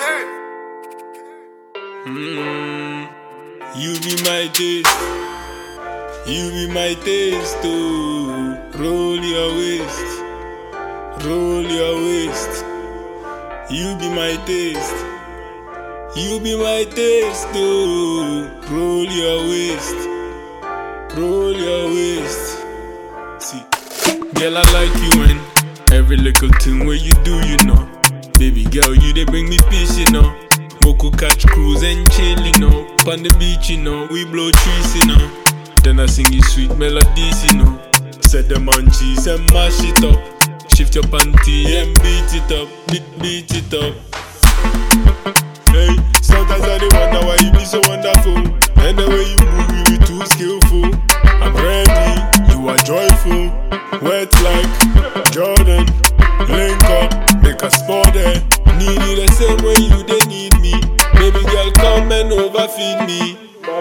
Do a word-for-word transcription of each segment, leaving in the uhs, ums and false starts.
Mm, you be my taste, you be my taste, oh. Roll your waist, roll your waist. You be my taste, you be my taste, oh. Roll your waist, roll your waist. See, girl, I like you and every little thing where you do, you know. Baby girl, you they bring me peace, you know. Moku catch cruise and chill, you know. On the beach, you know, we blow trees, you know. Then I sing you sweet melodies, you know. Set them on cheese and mash it up. Shift your panty and beat it up, beat, beat it up. Hey, sometimes I do wonder why you be so wonderful. And the way you move, you be too skillful. I'm ready, you are joyful. Wet like Jordan. Link up, make a spot there. Need you the same way you they need me. Baby girl, come and overfeed me.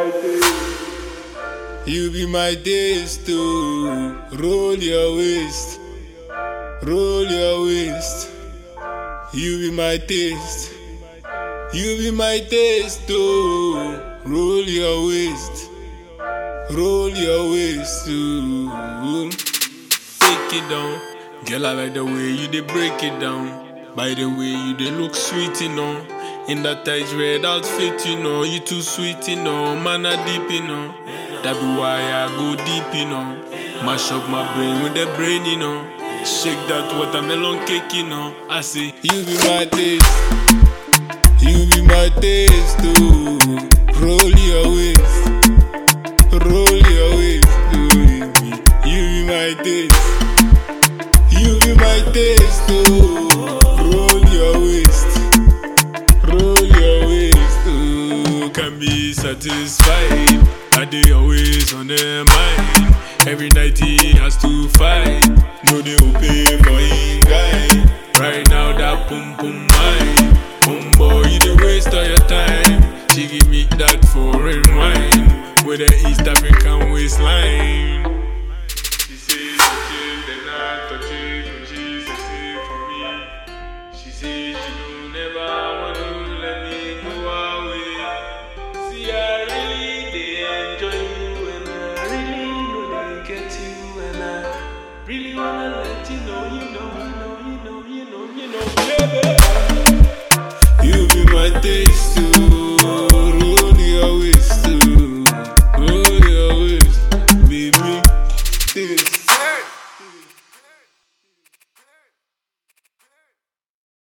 You be my taste, too. Roll your waist, roll your waist. You be my taste, you be my taste, too. Roll your waist, roll your waist, too. Take it down, girl, I like the way you they break it down. By the way you they look sweet, you know. In that tight red outfit, you know. You too sweet, you know. Man, I deep, you know. That be why I go deep, you know. Mash up my brain with the brain, you know. Shake that watermelon cake, you know. I say, you be my taste, you be my taste, too. Roll your waist, roll your waist, too. You be my taste, you be my taste, too. Roll your waist, roll your waist, too. Can be satisfied. I dey always on their mind. Every night he has to fight. No they will pay for him guy. Right now that pum pum mine. Pum boy, you dey waste all your time. She give me that foreign wine with the East African waistline. She say touch it, then I touch it when she's sexy for me. She say she don't never want to let me go away. See I really dey enjoy you and I really know they get you and I really wanna let you know, you know, you know, you know, you know, you know, baby. You be my taste, too.